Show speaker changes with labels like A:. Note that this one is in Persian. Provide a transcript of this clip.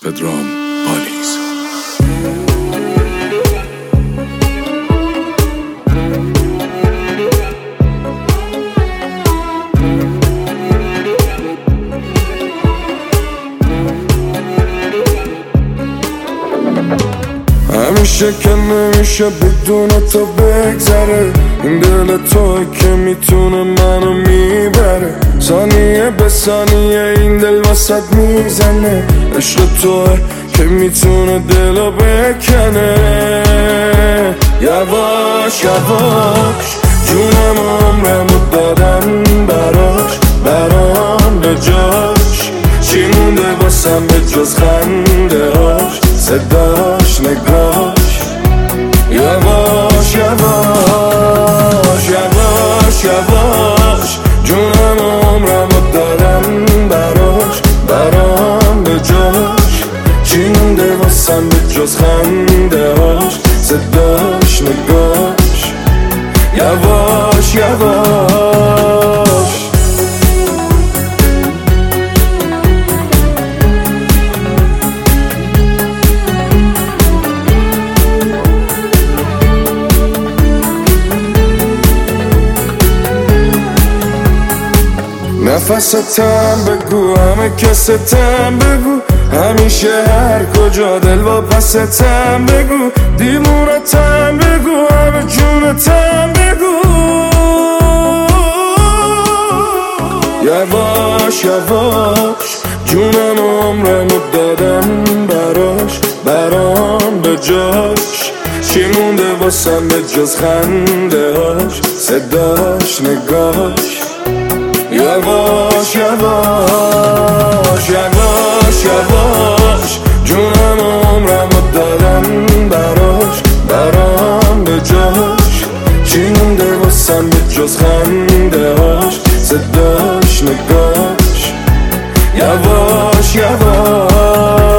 A: پدرام پالیز. همیشه که نمیشه بدون تو بگذره، این دل توی که میتونه منو میبره. ثانیه به ثانیه این دل واسد میزنه، عشق توی که میتونه دلو بکنه. یواش یواش جونم عمرمو دادم براش، برام به جاش چی مونده واسم به جز خنده هاش، صداش، نگاش. یواش یواش یواش یواش جونم عمرمو دادم براش، برام به جاش چی مونده واسم به جز خنده هاش، صداش، نگاش. یواش یواش نفستم بگو، همه کستم بگو، همیشه هر کجا دل و پستم بگو، دیوونتم بگو، همه جونتم بگو. یواش یواش جونم عمرمو دادم براش، برام به جاش چی مونده واسم به جز خنده هاش، صداش، نگاش. یواش یواش یواش یواش جونم عمرمو دادم براش، برام به جاش چی مونده واسم به جز خنده هاش، صداش، نگاش. یواش یواش